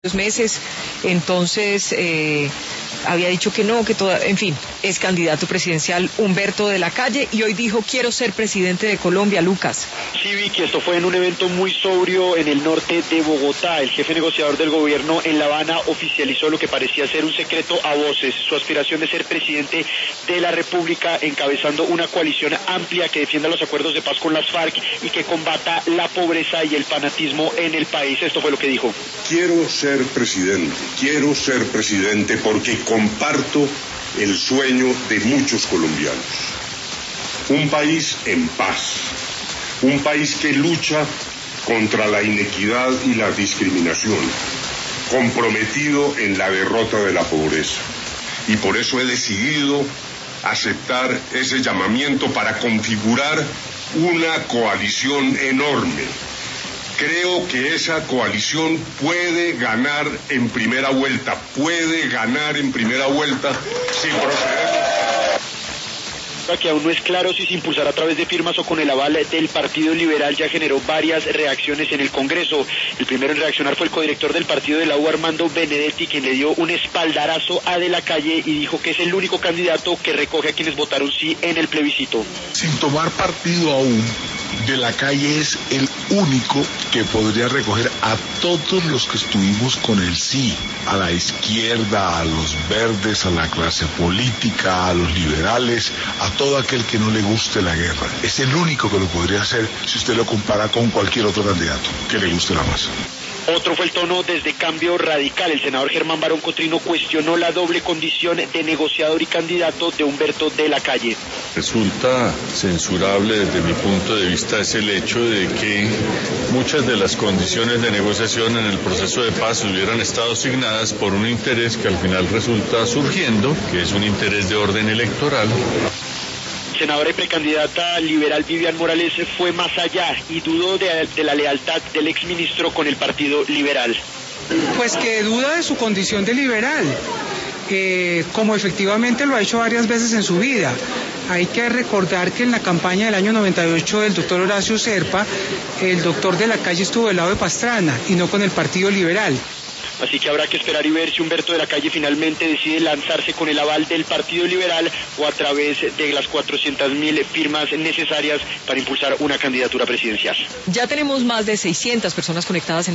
meses, entonces había dicho que no, en fin, es candidato presidencial Humberto de la Calle y hoy dijo quiero ser presidente de Colombia. Lucas. Sí, Vicky, esto fue en un evento muy sobrio en el norte de Bogotá. El jefe negociador del gobierno en La Habana oficializó lo que parecía ser un secreto a voces, su aspiración de ser presidente de la República, encabezando una coalición amplia que defienda los acuerdos de paz con las FARC y que combata la pobreza y el fanatismo en el país. Esto fue lo que dijo. Quiero ser presidente porque comparto el sueño de muchos colombianos. Un país en paz, un país que lucha contra la inequidad y la discriminación, comprometido en la derrota de la pobreza. Y por eso he decidido aceptar ese llamamiento para configurar una coalición enorme. Creo que esa coalición puede ganar en primera vuelta si procedemos. Que aún no es claro si se impulsará a través de firmas o con el aval del Partido Liberal, ya generó varias reacciones en el Congreso. El primero en reaccionar fue el codirector del partido de la U, Armando Benedetti, quien le dio un espaldarazo a De la Calle y dijo que es el único candidato que recoge a quienes votaron sí en el plebiscito. Sin tomar partido aún, De la Calle es el único que podría recoger a todos los que estuvimos con el sí, a la izquierda, a los verdes, a la clase política, a los liberales, a todo aquel que no le guste la guerra. Es el único que lo podría hacer si usted lo compara con cualquier otro candidato que le guste la más. Otro fue el tono desde Cambio Radical. El senador Germán Barón Cotrino cuestionó la doble condición de negociador y candidato de Humberto de la Calle. Resulta censurable desde mi punto de vista es el hecho de que muchas de las condiciones de negociación en el proceso de paz hubieran estado asignadas por un interés que al final resulta surgiendo, que es un interés de orden electoral. Senadora y precandidata liberal Vivian Morales fue más allá y dudó de la lealtad del exministro con el Partido Liberal. Pues que duda de su condición de liberal, como efectivamente lo ha hecho varias veces en su vida. Hay que recordar que en la campaña del año 98 del doctor Horacio Serpa, el doctor De la Calle estuvo del lado de Pastrana y no con el Partido Liberal. Así que habrá que esperar y ver si Humberto de la Calle finalmente decide lanzarse con el aval del Partido Liberal o a través de las 400.000 firmas necesarias para impulsar una candidatura presidencial. Ya tenemos más de 600 personas conectadas en